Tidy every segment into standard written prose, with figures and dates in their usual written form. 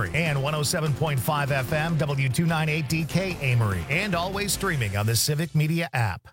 Amory, and 107.5 FM W298DK Amory, and always streaming on the Civic Media app.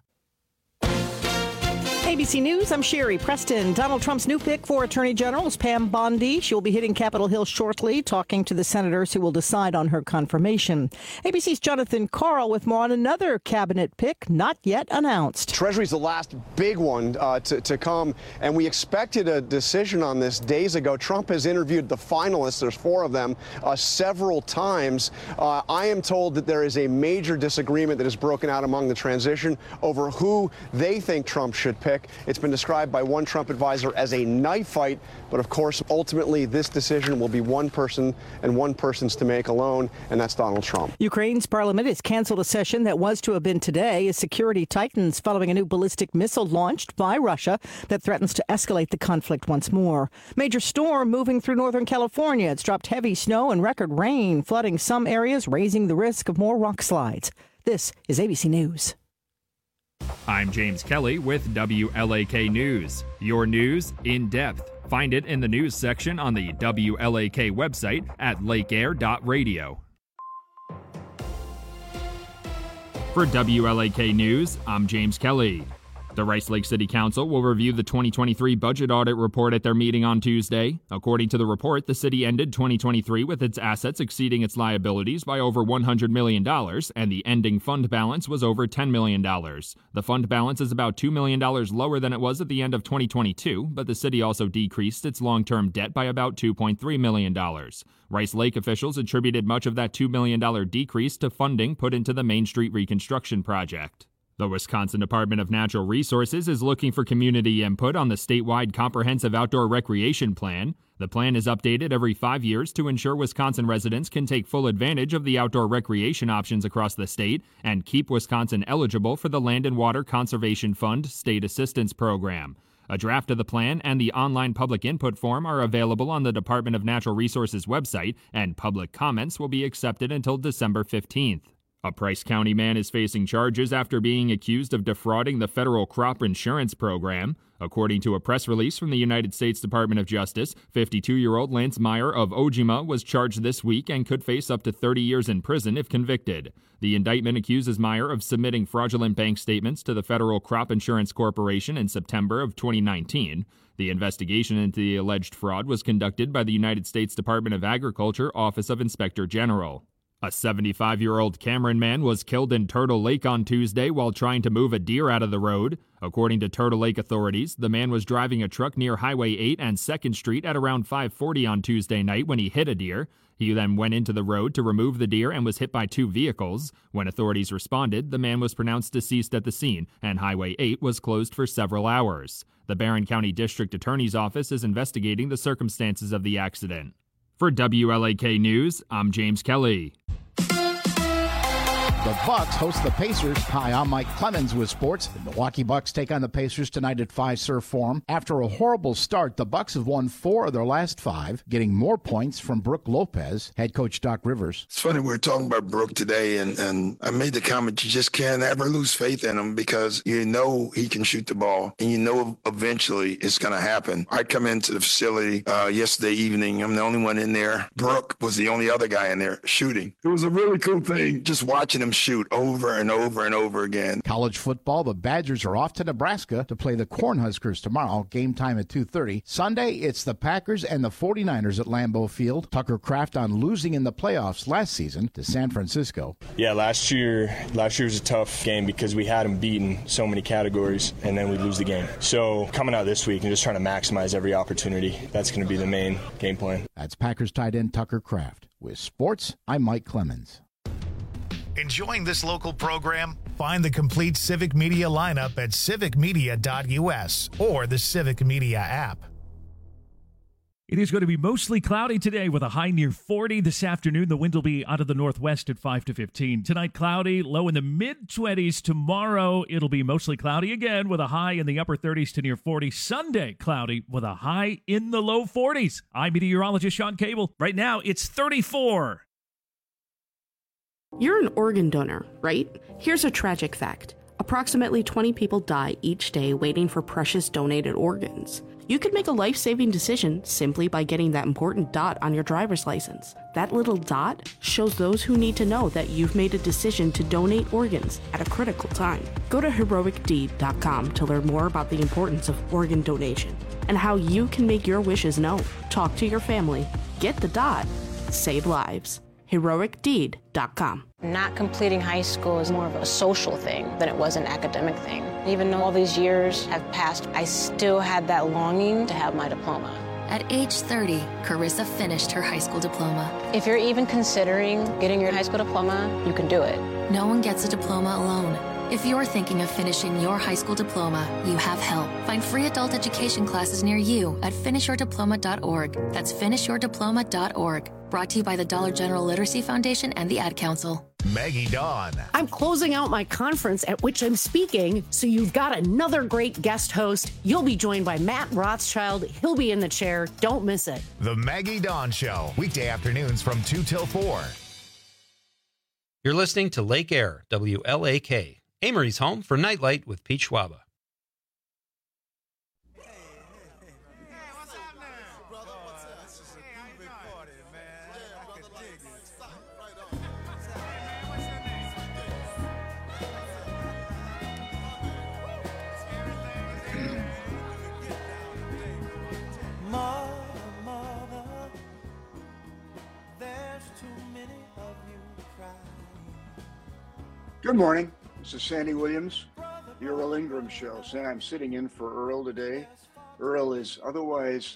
ABC News, I'm Sherry Preston. Donald Trump's new pick for Attorney General is Pam Bondi. She'll be hitting Capitol Hill shortly, talking to the senators who will decide on her confirmation. ABC's Jonathan Carl with more on another cabinet pick not yet announced. Treasury's the last big one to come, and we expected a decision on this days ago. Trump has interviewed the finalists, there's 4 of them, several times. I am told that there is a major disagreement that has broken out among the transition over who they think Trump should pick. It's been described by one Trump advisor as a knife fight, but of course, ultimately, this decision will be one person and one person's to make alone, and that's Donald Trump. Ukraine's parliament has canceled a session that was to have been today as security tightens following a new ballistic missile launched by Russia that threatens to escalate the conflict once more. Major storm moving through Northern California. It's dropped heavy snow and record rain, flooding some areas, raising the risk of more rock slides. This is ABC News. I'm James Kelly with WLAK News. Your news in depth. Find it in the news section on the WLAK website at lakeair.radio. For WLAK News, I'm James Kelly. The Rice Lake City Council will review the 2023 budget audit report at their meeting on Tuesday. According to the report, the city ended 2023 with its assets exceeding its liabilities by over $100 million, and the ending fund balance was over $10 million. The fund balance is about $2 million lower than it was at the end of 2022, but the city also decreased its long-term debt by about $2.3 million. Rice Lake officials attributed much of that $2 million decrease to funding put into the Main Street reconstruction project. The Wisconsin Department of Natural Resources is looking for community input on the statewide Comprehensive Outdoor Recreation Plan. The plan is updated every 5 years to ensure Wisconsin residents can take full advantage of the outdoor recreation options across the state and keep Wisconsin eligible for the Land and Water Conservation Fund State Assistance Program. A draft of the plan and the online public input form are available on the Department of Natural Resources website, and public comments will be accepted until December 15th. A Price County man is facing charges after being accused of defrauding the federal crop insurance program. According to a press release from the United States Department of Justice, 52-year-old Lance Meyer of Ojima was charged this week and could face up to 30 years in prison if convicted. The indictment accuses Meyer of submitting fraudulent bank statements to the Federal Crop Insurance Corporation in September of 2019. The investigation into the alleged fraud was conducted by the United States Department of Agriculture Office of Inspector General. A 75-year-old Cameron man was killed in Turtle Lake on Tuesday while trying to move a deer out of the road. According to Turtle Lake authorities, the man was driving a truck near Highway 8 and 2nd Street at around 5:40 on Tuesday night when he hit a deer. He then went into the road to remove the deer and was hit by 2 vehicles. When authorities responded, the man was pronounced deceased at the scene, and Highway 8 was closed for several hours. The Barron County District Attorney's Office is investigating the circumstances of the accident. For WLAK News, I'm James Kelly. The Bucks host the Pacers. Hi, I'm Mike Clemens with sports. The Milwaukee Bucks take on the Pacers tonight at Fiserv Forum. After a horrible start, the Bucks have won 4 of their last 5, getting more points from Brook Lopez. Head coach Doc Rivers. It's funny, we were talking about Brook today, and I made the comment, you just can't ever lose faith in him because you know he can shoot the ball, and you know eventually it's going to happen. I come into the facility yesterday evening. I'm the only one in there. Brook was the only other guy in there shooting. It was a really cool thing just watching him shoot over and over and over again. College football, the Badgers are off to Nebraska to play the Cornhuskers tomorrow. Game time at 2:30. Sunday, it's the Packers and the 49ers at Lambeau Field. Tucker Kraft on losing in the playoffs last season to San Francisco. Yeah, last year was a tough game because we had them beaten so many categories, and then we lose the game. So coming out this week and just trying to maximize every opportunity, that's going to be the main game plan. That's Packers tight end Tucker Kraft. With sports, I'm Mike Clemens. Enjoying this local program? Find the complete Civic Media lineup at civicmedia.us or the Civic Media app. It is going to be mostly cloudy today with a high near 40 this afternoon. The wind will be out of the northwest at 5 to 15. Tonight, cloudy, low in the mid-20s. Tomorrow, it'll be mostly cloudy again with a high in the upper 30s to near 40. Sunday, cloudy with a high in the low 40s. I'm meteorologist Sean Cable. Right now, it's 34. You're an organ donor, right? Here's a tragic fact. Approximately 20 people die each day waiting for precious donated organs. You could make a life-saving decision simply by getting that important dot on your driver's license. That little dot shows those who need to know that you've made a decision to donate organs at a critical time. Go to heroicdeed.com to learn more about the importance of organ donation and how you can make your wishes known. Talk to your family. Get the dot. Save lives. heroicdeed.com. Not completing high school is more of a social thing than it was an academic thing. Even though all these years have passed, I still had that longing to have my diploma. At age 30, Carissa finished her high school diploma. If you're even considering getting your high school diploma, you can do it. No one gets a diploma alone. If you're thinking of finishing your high school diploma, you have help. Find free adult education classes near you at finishyourdiploma.org. That's finishyourdiploma.org. Brought to you by the Dollar General Literacy Foundation and the Ad Council. Maggie Dawn. I'm closing out my conference at which I'm speaking, so you've got another great guest host. You'll be joined by Matt Rothschild. He'll be in the chair. Don't miss it. The Maggie Dawn Show, weekday afternoons from 2 till 4. You're listening to Lake Air, WLAK, Amory's home for Nightlight with Pete Schwaba. Good morning. This is Sandy Williams, the Earl Ingram Show. I'm sitting in for Earl today. Earl is otherwise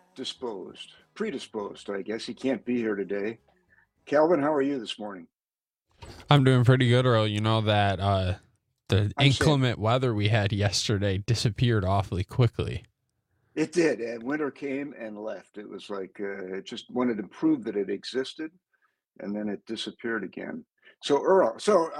predisposed, I guess. He can't be here today. Calvin, how are you this morning? I'm doing pretty good, Earl. You know that the inclement weather we had yesterday disappeared awfully quickly. It did, and winter came and left. It was like it just wanted to prove that it existed, and then it disappeared again. So Earl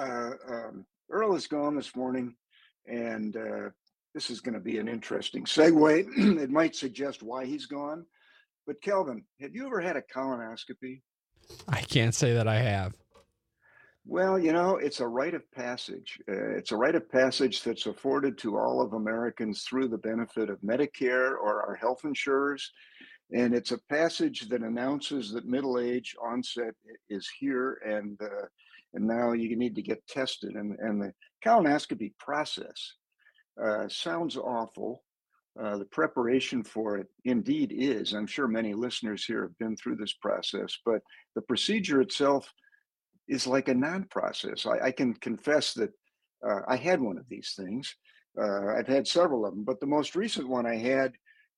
is gone this morning, and this is going to be an interesting segue. It might suggest why he's gone. But Kelvin, have you ever had a colonoscopy? I can't say that I have. Well, you know, it's a rite of passage. It's a rite of passage that's afforded to all of Americans through the benefit of Medicare or our health insurers. And it's a passage that announces that middle age onset is here, and now you need to get tested. And the colonoscopy process sounds awful. The preparation for it indeed is. I'm sure many listeners here have been through this process, but the procedure itself is like a non-process. I can confess that I had one of these things. I've had several of them, but the most recent one I had,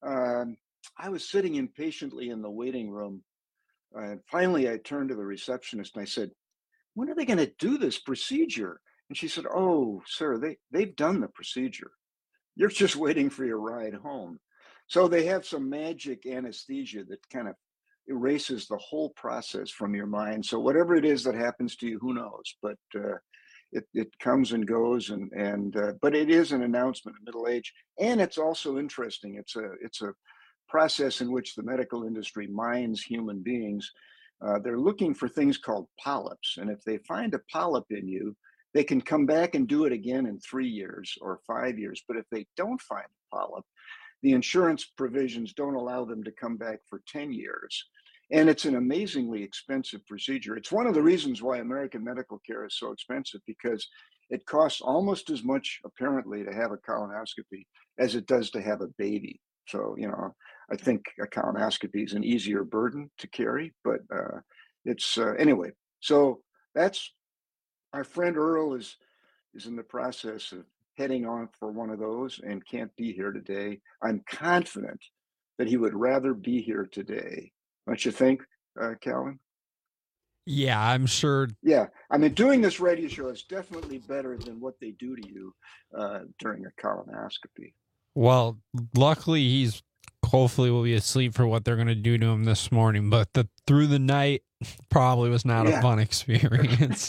I was sitting impatiently in the waiting room. And finally, I turned to the receptionist and I said, "When are they going to do this procedure?" And she said, "Oh, sir, they've done the procedure. You're just waiting for your ride home." So they have some magic anesthesia that kind of erases the whole process from your mind. So whatever it is that happens to you, who knows? But it comes and goes, but it is an announcement of middle age, and it's also interesting. It's a process in which the medical industry mines human beings. They're looking for things called polyps, and if they find a polyp in you, they can come back and do it again in 3 years or 5 years. But if they don't find a polyp, the insurance provisions don't allow them to come back for 10 years. And it's an amazingly expensive procedure. It's one of the reasons why American medical care is so expensive, because it costs almost as much, apparently, to have a colonoscopy as it does to have a baby. So, you know, I think a colonoscopy is an easier burden to carry, but it's anyway. So that's our friend Earl is in the process of heading on for one of those and can't be here today. I'm confident that he would rather be here today. Don't you think, Calvin? Yeah, I'm sure. Yeah, I mean, doing this radio show is definitely better than what they do to you during a colonoscopy. Well, luckily he's hopefully will be asleep for what they're going to do to him this morning, but through the night probably was not a fun experience.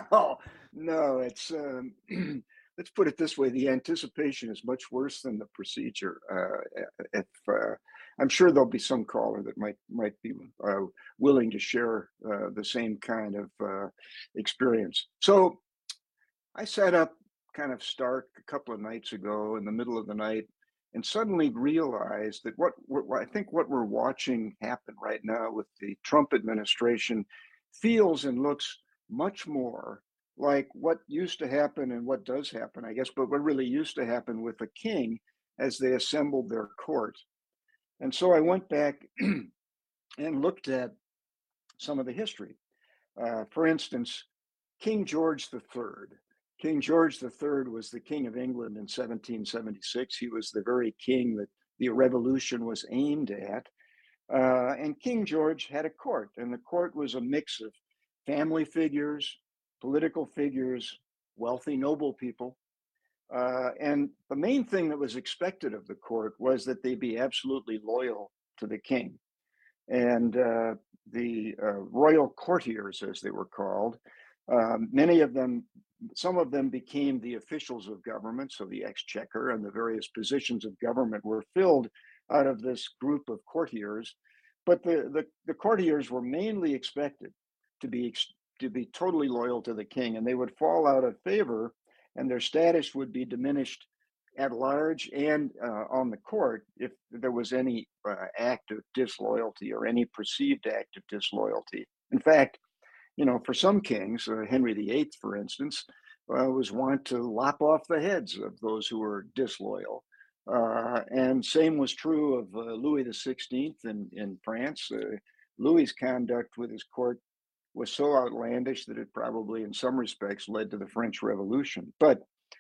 No, it's let's put it this way: the anticipation is much worse than the procedure. I'm sure there'll be some caller that might be willing to share the same kind of experience. So I sat up kind of stark a couple of nights ago in the middle of the night, and suddenly realized that what I think what we're watching happen right now with the Trump administration feels and looks much more like what used to happen and what does happen, I guess, but what really used to happen with the king as they assembled their court. And so I went back and looked at some of the history. For instance, King George III. King George III was the King of England in 1776. He was the very king that the revolution was aimed at. And King George had a court, and the court was a mix of family figures, political figures, wealthy, noble people. And the main thing that was expected of the court was that they be absolutely loyal to the king. And the royal courtiers, as they were called, many of them, some of them became the officials of government, so the exchequer and the various positions of government were filled out of this group of courtiers. But the courtiers were mainly expected to be totally loyal to the king, and they would fall out of favor, and their status would be diminished at large and on the court if there was any act of disloyalty or any perceived act of disloyalty. In fact, for some kings, Henry VIII, for instance, was wont to lop off the heads of those who were disloyal. And same was true of Louis XVI in France. Louis's conduct with his court was so outlandish that it probably, in some respects, led to the French Revolution. But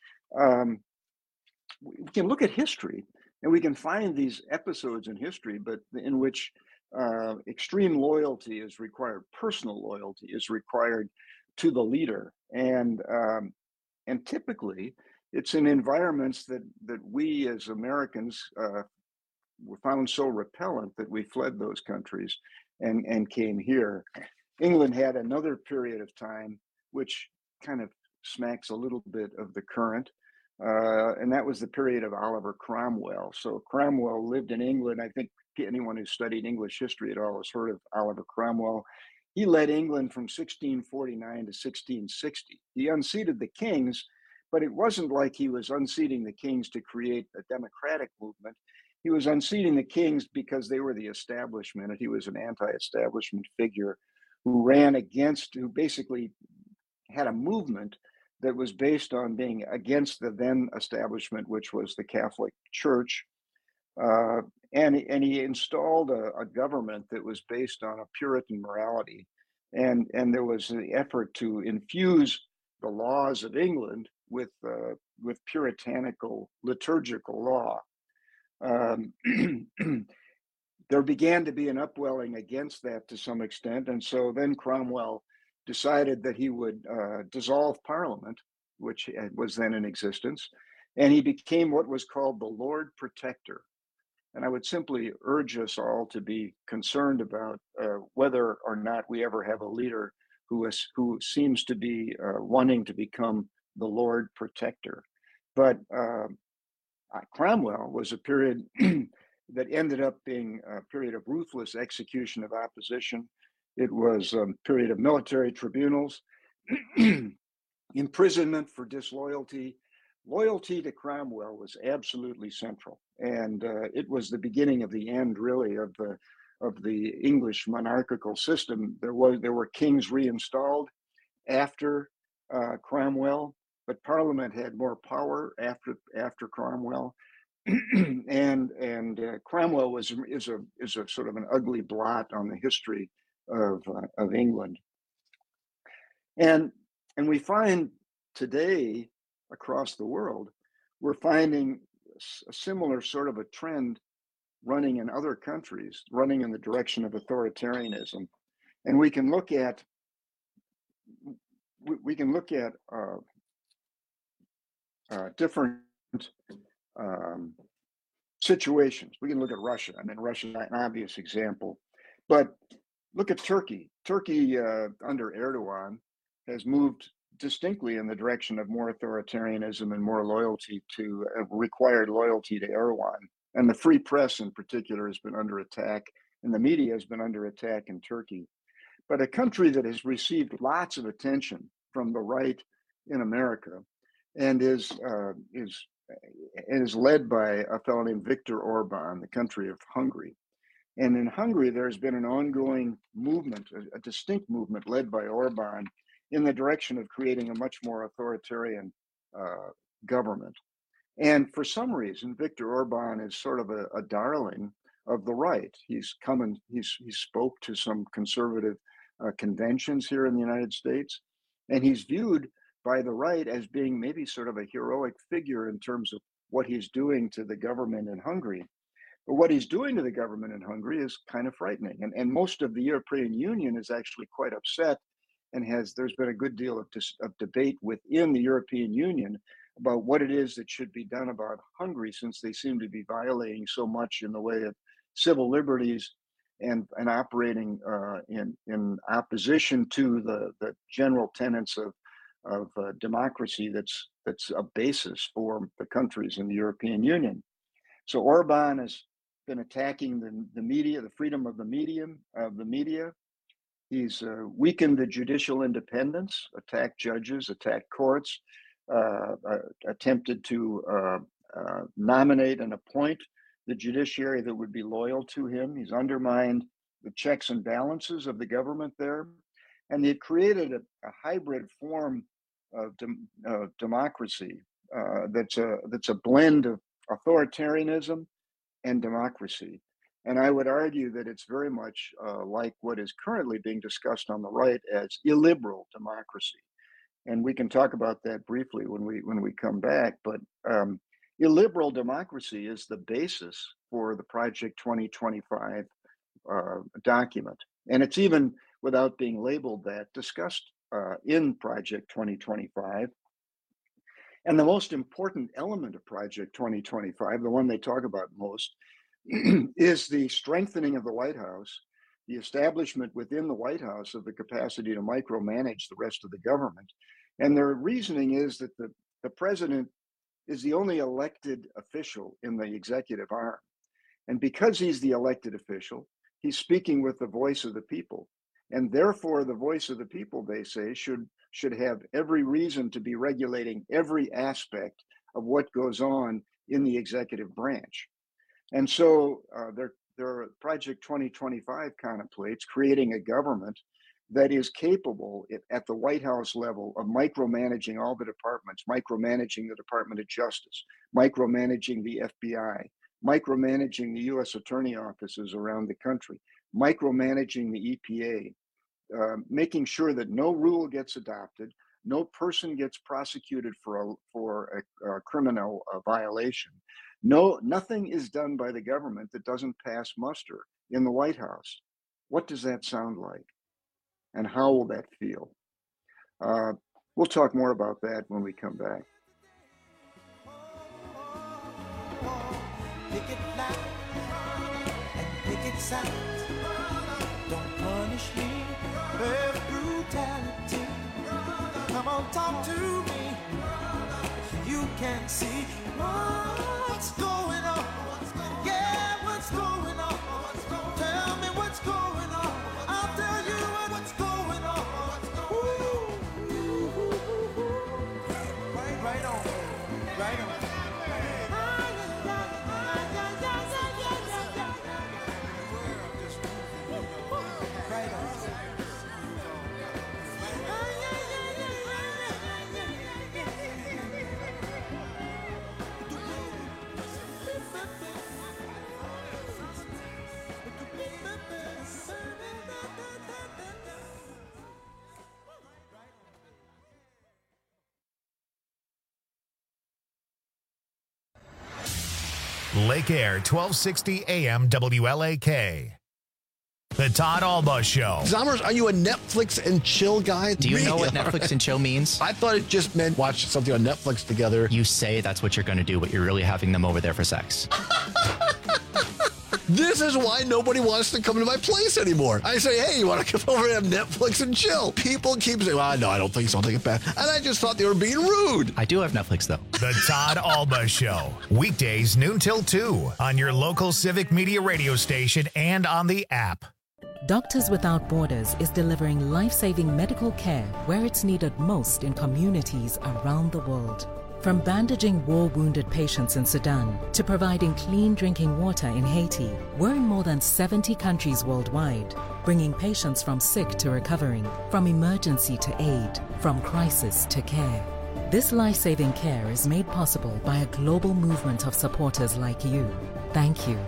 we can look at history and we can find these episodes in history, but in which extreme loyalty is required, personal loyalty is required to the leader, and typically it's in environments that we as Americans were found so repellent that we fled those countries and came here. England had another period of time which kind of smacks a little bit of the current. And that was the period of Oliver Cromwell. So Cromwell lived in England. I think anyone who's studied English history at all has heard of Oliver Cromwell. He led England from 1649 to 1660. He unseated the kings, but it wasn't like he was unseating the kings to create a democratic movement. He was unseating the kings because they were the establishment, and he was an anti-establishment figure who basically had a movement that was based on being against the then establishment, which was the Catholic Church. And he installed a government that was based on a Puritan morality. And there was the effort to infuse the laws of England with puritanical liturgical law. There began to be an upwelling against that to some extent. And so then Cromwell decided that he would dissolve Parliament, which was then in existence, and he became what was called the Lord Protector. And I would simply urge us all to be concerned about whether or not we ever have a leader who seems to be wanting to become the Lord Protector. But Cromwell was a period that ended up being a period of ruthless execution of opposition. It was a period of military tribunals, imprisonment for disloyalty. Loyalty to Cromwell was absolutely central, and it was the beginning of the end, really, of the English monarchical system. There were kings reinstalled after Cromwell, but Parliament had more power after Cromwell, and Cromwell is a sort of an ugly blot on the history of England. And we find today across the world, we're finding a similar sort of a trend running in other countries, running in the direction of authoritarianism. And we can look at different situations. We can look at Russia. I mean, Russia is an obvious example, but look at Turkey. Turkey under Erdogan has moved distinctly in the direction of more authoritarianism and more loyalty to required loyalty to Erdogan. And the free press in particular has been under attack, and the media has been under attack in Turkey. But a country that has received lots of attention from the right in America and is is led by a fellow named Viktor Orban, the country of Hungary. And in Hungary, there's been an ongoing movement, a distinct movement led by Orban in the direction of creating a much more authoritarian government. And for some reason, Viktor Orban is sort of a darling of the right. He's come and he spoke to some conservative conventions here in the United States, and he's viewed by the right as being maybe sort of a heroic figure in terms of what he's doing to the government in Hungary. But what he's doing to the government in Hungary is kind of frightening. And most of the European Union is actually quite upset, and there's been a good deal of debate within the European Union about what it is that should be done about Hungary, since they seem to be violating so much in the way of civil liberties and operating in opposition to the general tenets of democracy that's a basis for the countries in the European Union. So Orban has been attacking the media, the freedom of the media. He's weakened the judicial independence, attacked judges, attacked courts, attempted to nominate and appoint the judiciary that would be loyal to him. He's undermined the checks and balances of the government there. And they've created a hybrid form of democracy that's a blend of authoritarianism and democracy. And I would argue that it's very much like what is currently being discussed on the right as illiberal democracy. And we can talk about that briefly when we come back. But illiberal democracy is the basis for the Project 2025 document. And it's even, without being labeled that, discussed in Project 2025. And the most important element of Project 2025, the one they talk about most, is the strengthening of the White House, the establishment within the White House of the capacity to micromanage the rest of the government. And their reasoning is that the president is the only elected official in the executive arm. And because he's the elected official, he's speaking with the voice of the people. And therefore, the voice of the people, they say, should have every reason to be regulating every aspect of what goes on in the executive branch. And so their Project 2025 contemplates creating a government that is capable at the White House level of micromanaging all the departments, micromanaging the Department of Justice, micromanaging the FBI, micromanaging the U.S. attorney offices around the country, micromanaging the EPA, making sure that no rule gets adopted, no person gets prosecuted for a criminal violation. Nothing is done by the government that doesn't pass muster in the White House. What does that sound like? And how will that feel? We'll talk more about that when we come back. Pick it loud and pick it sound. Don't punish me with brutality. Come on, talk to me. You can see what's going on. Yeah, what's going on? Tell me what's going on. I'll tell you what's going on. Ooh. Right on. Right on. Lake Air, 1260 AM WLAK. The Todd Alba Show. Zommers, are you a Netflix and chill guy? Do you know what Netflix and chill means? I thought it just meant watch something on Netflix together. You say that's what you're going to do, but you're really having them over there for sex. This is why nobody wants to come to my place anymore. I say, hey, you want to come over and have Netflix and chill? People keep saying, well, no, I don't think so. I'll take it back. And I just thought they were being rude. I do have Netflix, though. The Todd Alba Show. Weekdays, noon till 2 on your local Civic Media radio station and on the app. Doctors Without Borders is delivering life-saving medical care where it's needed most in communities around the world. From bandaging war-wounded patients in Sudan to providing clean drinking water in Haiti, we're in more than 70 countries worldwide, bringing patients from sick to recovering, from emergency to aid, from crisis to care. This life-saving care is made possible by a global movement of supporters like you. Thank you.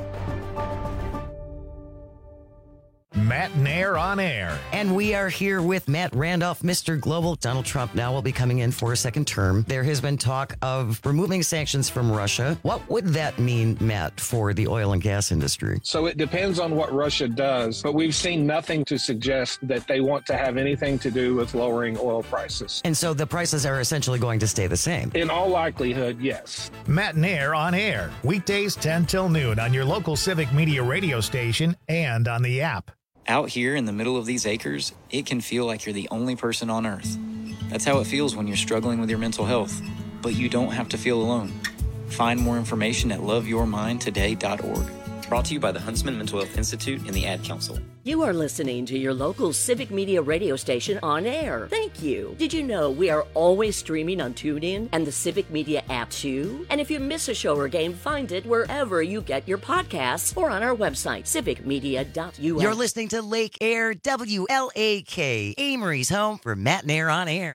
Matt Nair on air. And we are here with Matt Randolph, Mr. Global. Donald Trump now will be coming in for a second term. There has been talk of removing sanctions from Russia. What would that mean, Matt, for the oil and gas industry? So it depends on what Russia does, but we've seen nothing to suggest that they want to have anything to do with lowering oil prices. And so the prices are essentially going to stay the same? In all likelihood, yes. Matt Nair on air. Weekdays 10 till noon on your local Civic Media radio station and on the app. Out here in the middle of these acres, it can feel like you're the only person on Earth. That's how it feels when you're struggling with your mental health. But you don't have to feel alone. Find more information at loveyourmindtoday.org. Brought to you by the Huntsman Mental Health Institute and the Ad Council. You are listening to your local Civic Media radio station on air. Thank you. Did you know we are always streaming on TuneIn and the Civic Media app too? And if you miss a show or game, find it wherever you get your podcasts or on our website, civicmedia.us. You're listening to Lake Air WLAK, Amory's home for Matt Nair on air.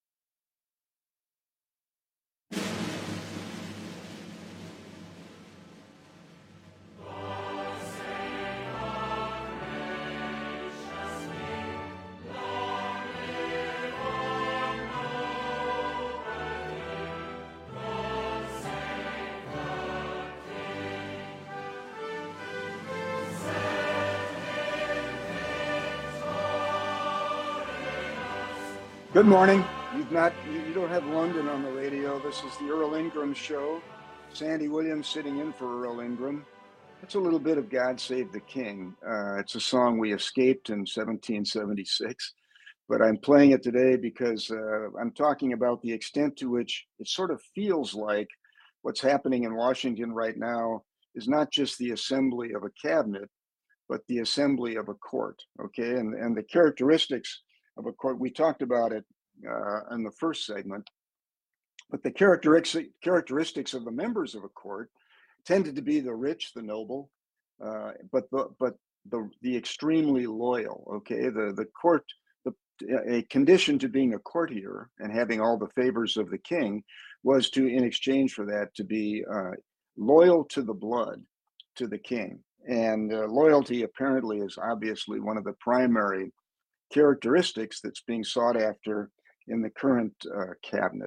Good morning. You don't have London on the radio. This is the Earl Ingram Show. Sandy Williams sitting in for Earl Ingram. It's a little bit of God Save the King. It's a song we escaped in 1776, but I'm playing it today because I'm talking about the extent to which it sort of feels like what's happening in Washington right now is not just the assembly of a cabinet, but the assembly of a court, okay? And the characteristics of a court, we talked about it in the first segment, but the characteristics of the members of a court tended to be the rich, the noble, but the extremely loyal. Okay, the court, a condition to being a courtier and having all the favors of the king was to, in exchange for that, to be loyal to the blood, to the king. And loyalty apparently is obviously one of the primary characteristics that's being sought after in the current cabinet.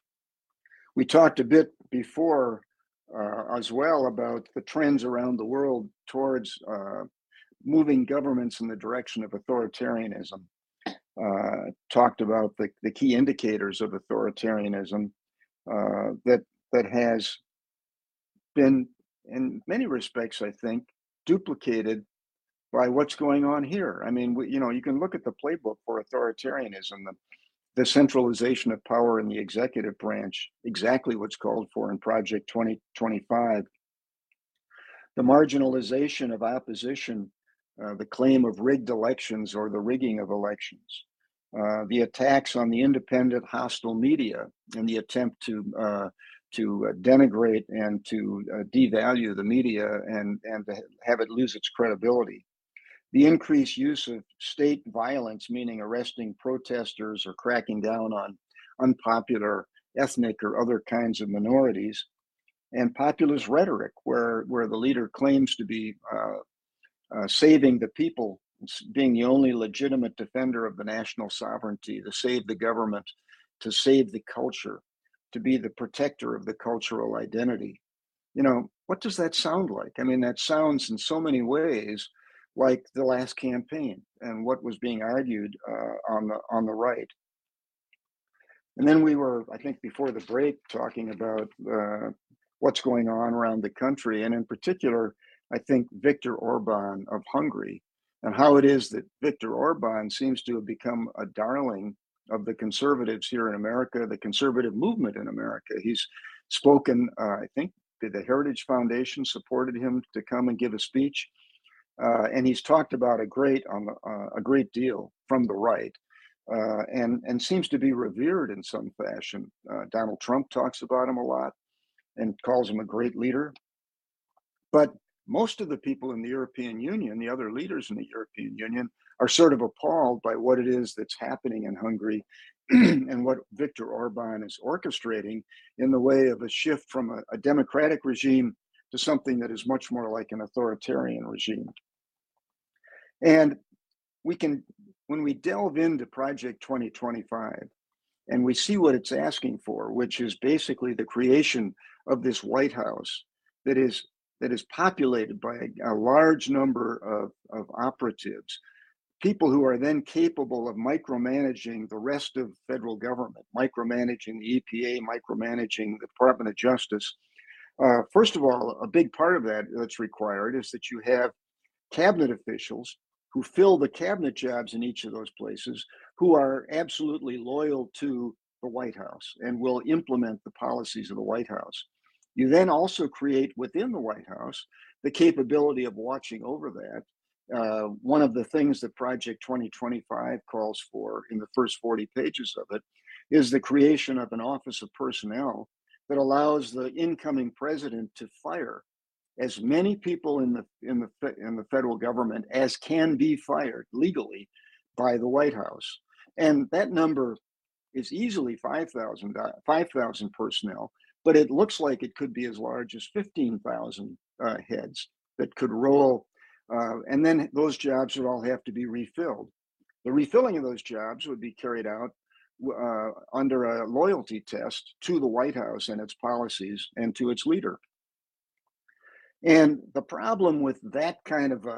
We talked a bit before as well about the trends around the world towards moving governments in the direction of authoritarianism. Talked about the key indicators of authoritarianism that has been, in many respects, I think, duplicated by what's going on here. I mean, you can look at the playbook for authoritarianism, the centralization of power in the executive branch, exactly what's called for in Project 2025, the marginalization of opposition, the claim of rigged elections or the rigging of elections, the attacks on the independent hostile media and the attempt to denigrate and to devalue the media and to have it lose its credibility. The increased use of state violence, meaning arresting protesters or cracking down on unpopular ethnic or other kinds of minorities, and populist rhetoric, where the leader claims to be saving the people, being the only legitimate defender of the national sovereignty, to save the government, to save the culture, to be the protector of the cultural identity. What does that sound like? I mean, that sounds in so many ways like the last campaign and what was being argued on the right. And then we were, I think, before the break, talking about what's going on around the country, and in particular, I think Viktor Orban of Hungary, and how it is that Viktor Orban seems to have become a darling of the conservatives here in America, the conservative movement in America. He's spoken, I think, the Heritage Foundation supported him to come and give a speech. And he's talked about a great deal from the right. and seems to be revered in some fashion. Donald Trump talks about him a lot and calls him a great leader. But most of the people in the European Union, the other leaders in the European Union, are sort of appalled by what it is that's happening in Hungary and what Viktor Orban is orchestrating in the way of a shift from a democratic regime to something that is much more like an authoritarian regime. And when we delve into Project 2025 and we see what it's asking for, which is basically the creation of this White House that is populated by a large number of operatives, people who are then capable of micromanaging the rest of federal government, micromanaging the EPA, micromanaging the Department of Justice. First of all, a big part of that that's required is that you have cabinet officials who fill the cabinet jobs in each of those places, who are absolutely loyal to the White House and will implement the policies of the White House. You then also create within the White House the capability of watching over that. One of the things that Project 2025 calls for in the first 40 pages of it is the creation of an Office of Personnel that allows the incoming president to fire as many people in the federal government as can be fired legally by the White House. And that number is easily 5,000 personnel, but it looks like it could be as large as 15,000 heads that could roll. And then those jobs would all have to be refilled. The refilling of those jobs would be carried out under a loyalty test to the White House and its policies and to its leader. And the problem with that kind of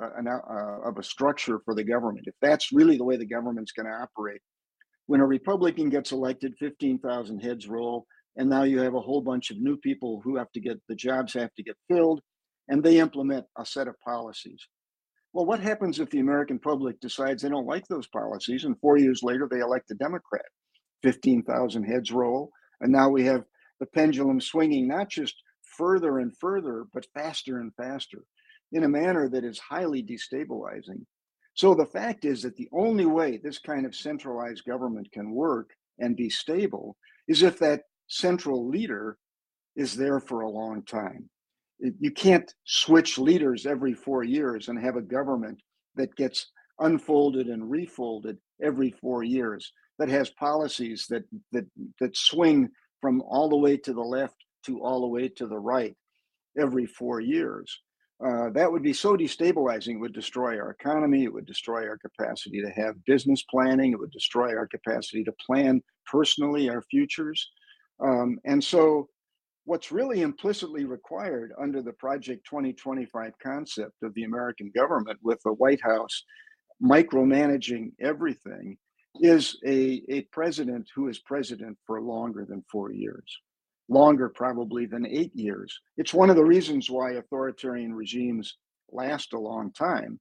a structure for the government, if that's really the way the government's going to operate, when a Republican gets elected, 15,000 heads roll, and now you have a whole bunch of new people who the jobs have to get filled, and they implement a set of policies. Well, what happens if the American public decides they don't like those policies, and 4 years later they elect a Democrat? 15,000 heads roll, and now we have the pendulum swinging not just further and further, but faster and faster in a manner that is highly destabilizing. So the fact is that the only way this kind of centralized government can work and be stable is if that central leader is there for a long time. You can't switch leaders every 4 years and have a government that gets unfolded and refolded every 4 years, that has policies that swing from all the way to the left to all the way to the right every 4 years. That would be so destabilizing. It would destroy our economy. It would destroy our capacity to have business planning. It would destroy our capacity to plan personally our futures. And so what's really implicitly required under the Project 2025 concept of the American government, with the White House micromanaging everything, is a president who is president for longer than 4 years. Longer probably than 8 years. It's one of the reasons why authoritarian regimes last a long time,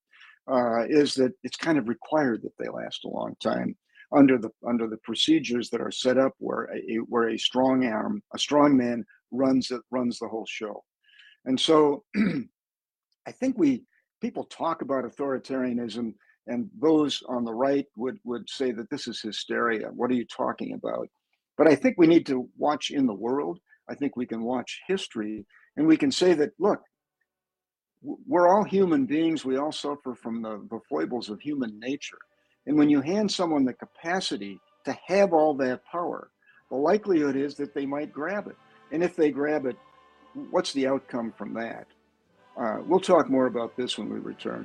is that it's kind of required that they last a long time under the procedures that are set up where a strong man runs the whole show. And so I think people talk about authoritarianism, and those on the right would say that this is hysteria. What are you talking about? But I think we need to watch in the world. I think we can watch history, and we can say that, look, we're all human beings. We all suffer from the foibles of human nature. And when you hand someone the capacity to have all that power, the likelihood is that they might grab it. And if they grab it, what's the outcome from that? We'll talk more about this when we return.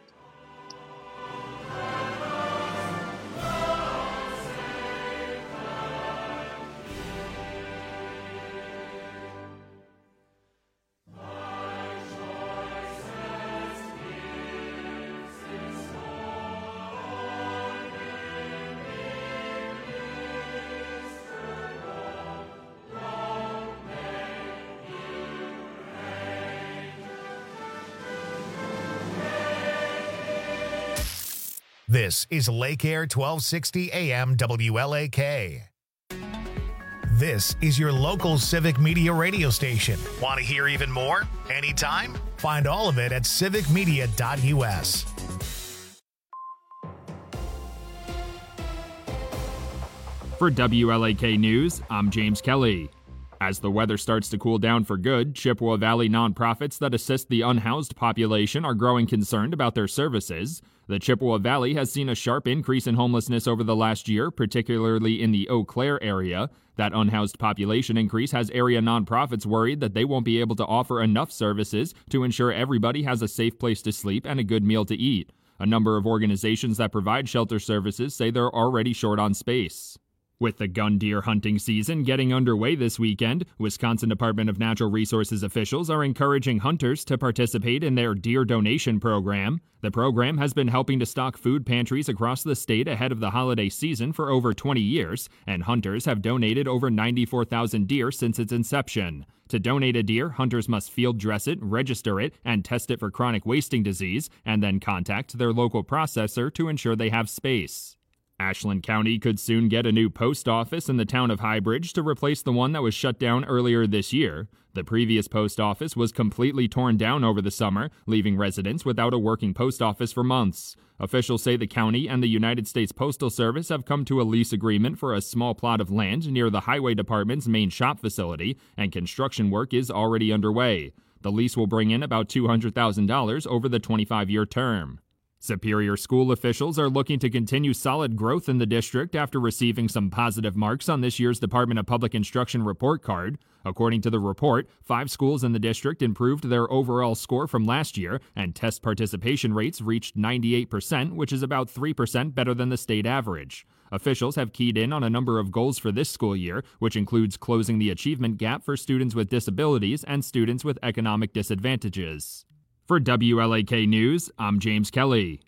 This is Lake Air 1260 AM WLAK. This is your local civic media radio station. Want to hear even more? Anytime? Find all of it at civicmedia.us. For WLAK News, I'm James Kelly. As the weather starts to cool down for good, Chippewa Valley nonprofits that assist the unhoused population are growing concerned about their services. The Chippewa Valley has seen a sharp increase in homelessness over the last year, particularly in the Eau Claire area. That unhoused population increase has area nonprofits worried that they won't be able to offer enough services to ensure everybody has a safe place to sleep and a good meal to eat. A number of organizations that provide shelter services say they're already short on space. With the gun deer hunting season getting underway this weekend, Wisconsin Department of Natural Resources officials are encouraging hunters to participate in their deer donation program. The program has been helping to stock food pantries across the state ahead of the holiday season for over 20 years, and hunters have donated over 94,000 deer since its inception. To donate a deer, hunters must field dress it, register it, and test it for chronic wasting disease, and then contact their local processor to ensure they have space. Ashland County could soon get a new post office in the town of Highbridge to replace the one that was shut down earlier this year. The previous post office was completely torn down over the summer, leaving residents without a working post office for months. Officials say the county and the United States Postal Service have come to a lease agreement for a small plot of land near the Highway Department's main shop facility, and construction work is already underway. The lease will bring in about $200,000 over the 25-year term. Superior School officials are looking to continue solid growth in the district after receiving some positive marks on this year's Department of Public Instruction report card. According to the report, 5 schools in the district improved their overall score from last year, and test participation rates reached 98%, which is about 3% better than the state average. Officials have keyed in on a number of goals for this school year, which includes closing the achievement gap for students with disabilities and students with economic disadvantages. For WLAK News, I'm James Kelly.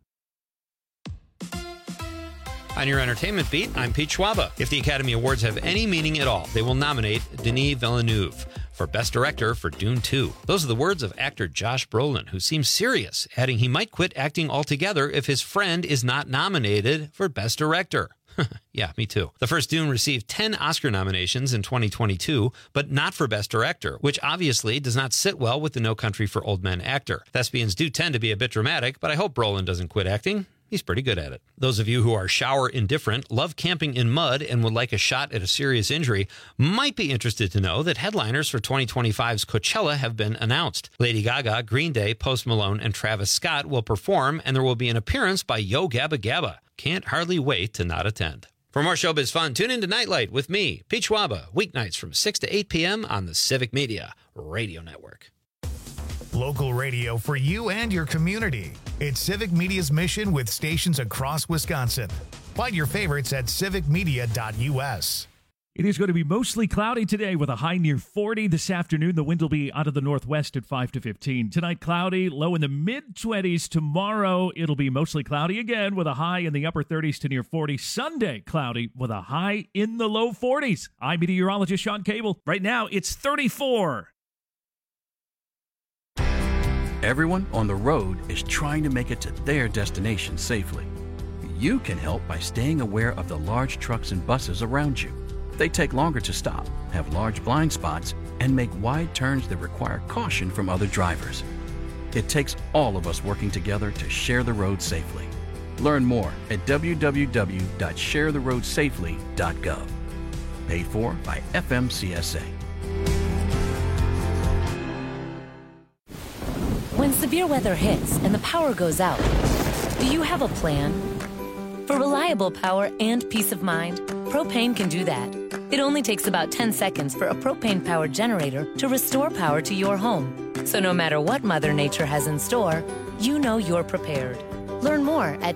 On your entertainment beat, I'm Pete Schwaba. If the Academy Awards have any meaning at all, they will nominate Denis Villeneuve for Best Director for Dune 2. Those are the words of actor Josh Brolin, who seems serious, adding he might quit acting altogether if his friend is not nominated for Best Director. Yeah, me too. The first Dune received 10 Oscar nominations in 2022, but not for Best Director, which obviously does not sit well with the No Country for Old Men actor. Thespians do tend to be a bit dramatic, but I hope Brolin doesn't quit acting. He's pretty good at it. Those of you who are shower indifferent, love camping in mud, and would like a shot at a serious injury might be interested to know that headliners for 2025's Coachella have been announced. Lady Gaga, Green Day, Post Malone, and Travis Scott will perform, and there will be an appearance by Yo Gabba Gabba. Can't hardly wait to not attend. For more showbiz fun, tune in to Nightlight with me, Pete Schwaba, weeknights from 6 to 8 p.m. on the Civic Media Radio Network. Local radio for you and your community. It's Civic Media's mission with stations across Wisconsin. Find your favorites at civicmedia.us. It is going to be mostly cloudy today with a high near 40 this afternoon. The wind will be out of the northwest at 5 to 15. Tonight, cloudy, low in the mid-20s. Tomorrow, it'll be mostly cloudy again with a high in the upper 30s to near 40. Sunday, cloudy with a high in the low 40s. I'm meteorologist Sean Cable. Right now, it's 34. Everyone on the road is trying to make it to their destination safely. You can help by staying aware of the large trucks and buses around you. They take longer to stop, have large blind spots, and make wide turns that require caution from other drivers. It takes all of us working together to share the road safely. Learn more at www.sharetheroadsafely.gov. Paid for by FMCSA. When severe weather hits and the power goes out, do you have a plan? For reliable power and peace of mind, propane can do that. It only takes about 10 seconds for a propane-powered generator to restore power to your home. So no matter what Mother Nature has in store, you know you're prepared. Learn more at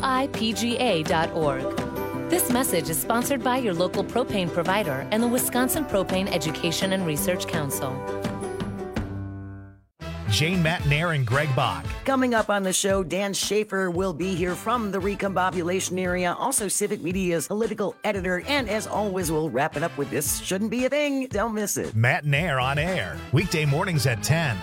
WIPGA.org. This message is sponsored by your local propane provider and the Wisconsin Propane Education and Research Council. Jane Matnair and Greg Bach. Coming up on the show, Dan Schaefer will be here from the recombobulation area, also Civic Media's political editor, and as always, we'll wrap it up with This Shouldn't Be a Thing. Don't miss it. Matnair on air, weekday mornings at 10.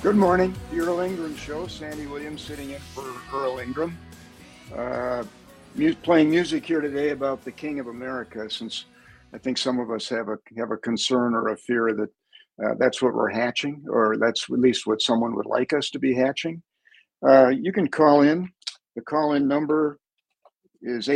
Good morning, the Earl Ingram Show. Sandy Williams sitting in for Earl Ingram. Playing music here today about the King of America, since I think some of us have a concern or a fear that that's what we're hatching, or that's at least what someone would like us to be hatching. You can call in. The call-in number is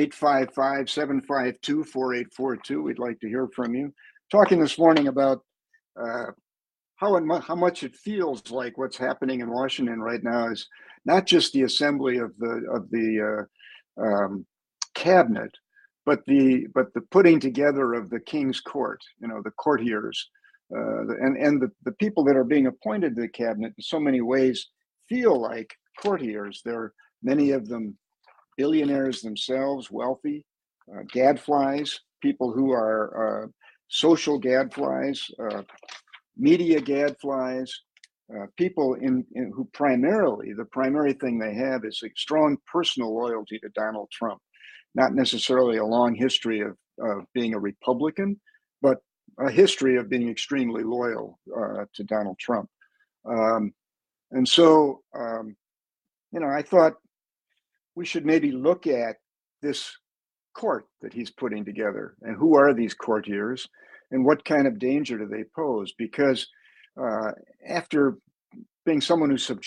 855-752-4842. We'd like to hear from you. Talking this morning about how much it feels like what's happening in Washington right now is not just the assembly of the cabinet, but the putting together of the King's Court. The courtiers, and the people that are being appointed to the cabinet in so many ways feel like courtiers. They're many of them billionaires themselves, wealthy, gadflies, people who are social gadflies, media gadflies, people who the primary thing they have is a strong personal loyalty to Donald Trump, not necessarily a long history of being a Republican, but a history of being extremely loyal to Donald Trump. And so, I thought we should maybe look at this court that he's putting together, and who are these courtiers, and what kind of danger do they pose? Because after being someone who